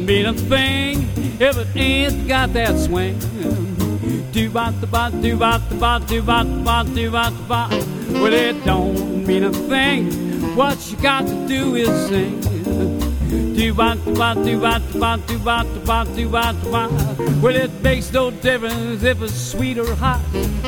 mean a thing if it ain't got that swing. Do-ba-da-ba, do-ba-da-ba, do-ba-da-ba, do-ba-da-ba. Well, it don't mean a thing. What you got to do is sing. Do-ba-da-ba, do-ba-da-ba, do-ba-da-ba, do-ba-da-ba. Well, it makes no difference if it's sweet or hot.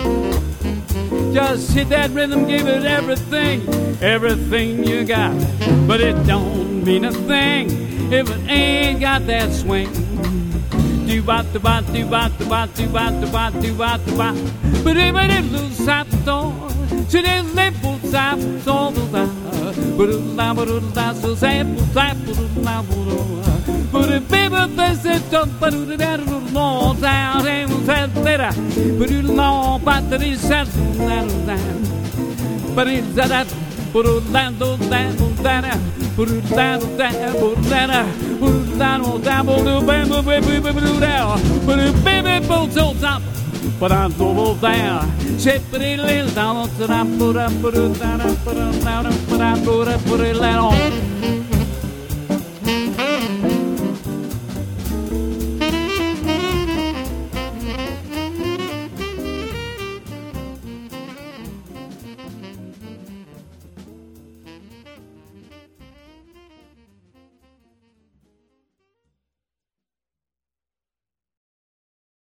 Just hit that rhythm, give it everything, everything you got. But it don't mean a thing if it ain't got that swing. Do-ba-da-ba, do-ba-da-ba, do-ba-da-ba, do-ba-da-ba. But if it lose out the door, she didn't live full time, so the but so sample, but if people thinks it's done, but do that long down, and we'll tell later, but do long, but that is that, but it's that, but that, but if baby boats on top. But I'm over there. Chip it in, down, put up, put it down, put it down, put it down, put it down.